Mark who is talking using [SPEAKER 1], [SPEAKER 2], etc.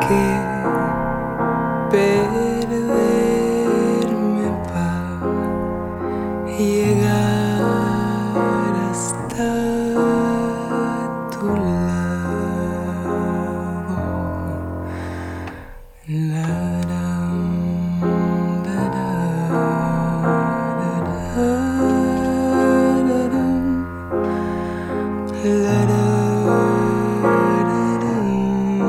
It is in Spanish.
[SPEAKER 1] que perderme para llegar hasta tu lado. La, da, da, da, da, da.